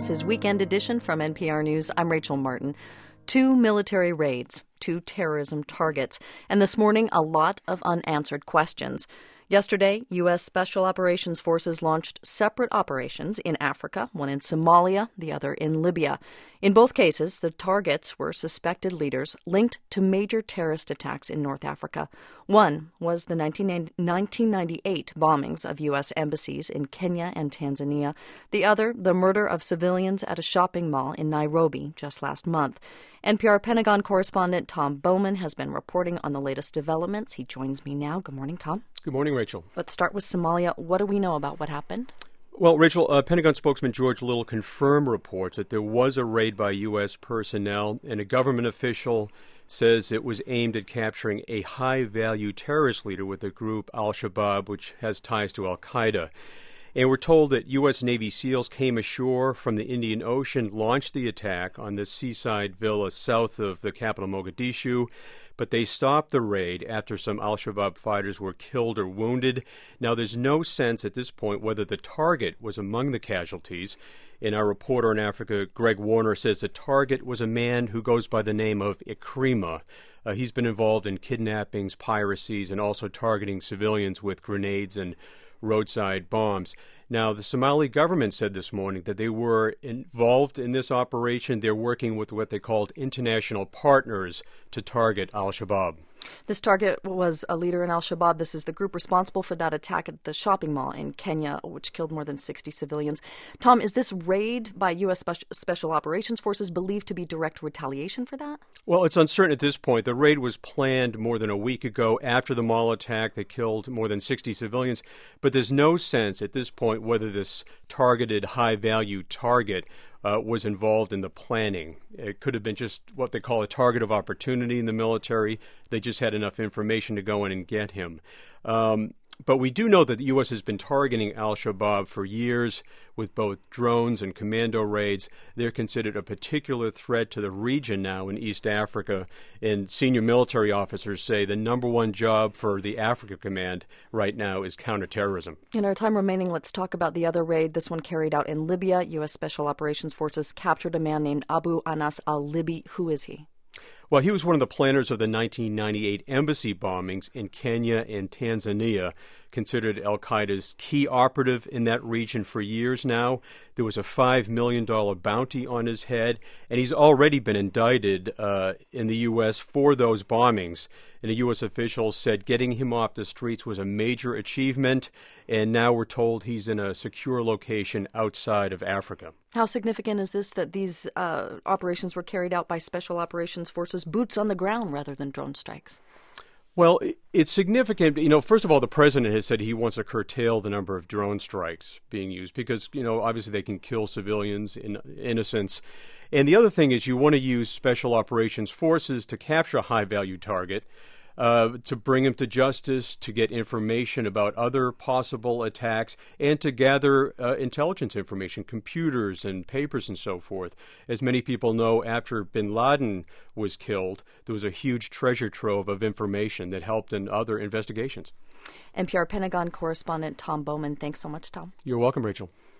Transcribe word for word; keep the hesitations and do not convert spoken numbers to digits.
This is Weekend Edition from N P R News. I'm Rachel Martin. Two military raids, two terrorism targets, and this morning a lot of unanswered questions. Yesterday, U S. Special Operations Forces launched separate operations in Africa, one in Somalia, the other in Libya. In both cases, the targets were suspected leaders linked to major terrorist attacks in North Africa. One was the nineteen ninety-eight bombings of U S embassies in Kenya and Tanzania. The other, the murder of civilians at a shopping mall in Nairobi just last month. N P R Pentagon correspondent Tom Bowman has been reporting on the latest developments. He joins me now. Good morning, Tom. Good morning, Rachel. Let's start with Somalia. What do we know about what happened? Well, Rachel, uh, Pentagon spokesman George Little confirmed reports that there was a raid by U S personnel, and a government official says it was aimed at capturing a high-value terrorist leader with the group Al-Shabaab, which has ties to Al-Qaeda. And we're told that U S. Navy SEALs came ashore from the Indian Ocean, launched the attack on the seaside villa south of the capital, Mogadishu, but they stopped the raid after some Al-Shabaab fighters were killed or wounded. Now, there's no sense at this point whether the target was among the casualties. And our reporter in Africa, Greg Warner, says the target was a man who goes by the name of Ikrima. Uh, he's been involved in kidnappings, piracies, and also targeting civilians with grenades and roadside bombs. Now, the Somali government said this morning that they were involved in this operation. They're working with what they called international partners to target Al-Shabaab. This target was a leader in Al-Shabaab. This is the group responsible for that attack at the shopping mall in Kenya, which killed more than sixty civilians. Tom, is this raid by U S. Spe- Special Operations Forces believed to be direct retaliation for that? Well, it's uncertain at this point. The raid was planned more than a week ago after the mall attack that killed more than sixty civilians. But there's no sense at this point whether this targeted high-value target Uh, was involved in the planning. It could have been just what they call a target of opportunity in the military. They just had enough information to go in and get him. Um, but we do know that the U S has been targeting Al-Shabaab for years with both drones and commando raids. They're considered a particular threat to the region now in East Africa. And senior military officers say the number one job for the Africa Command right now is counterterrorism. In our time remaining, let's talk about the other raid, this one carried out in Libya. U S. Special Operations Forces captured a man named Abu Anas al-Libi. Who is he? Well, he was one of the planners of the nineteen ninety-eight embassy bombings in Kenya and Tanzania, considered Al-Qaeda's key operative in that region for years now. There was a five million dollars bounty on his head, and he's already been indicted uh, in the U S for those bombings. And a U S official said getting him off the streets was a major achievement, and now we're told he's in a secure location outside of Africa. How significant is this that these uh, operations were carried out by Special Operations Forces, boots on the ground rather than drone strikes? Well, it's significant. You know, first of all, the president has said he wants to curtail the number of drone strikes being used because, you know, obviously they can kill civilians, in innocents. And the other thing is you want to use Special Operations Forces to capture a high-value target, uh, to bring him to justice, to get information about other possible attacks, and to gather uh, intelligence information, computers and papers and so forth. As many people know, after bin Laden was killed, there was a huge treasure trove of information that helped in other investigations. N P R Pentagon correspondent Tom Bowman, thanks so much, Tom. You're welcome, Rachel.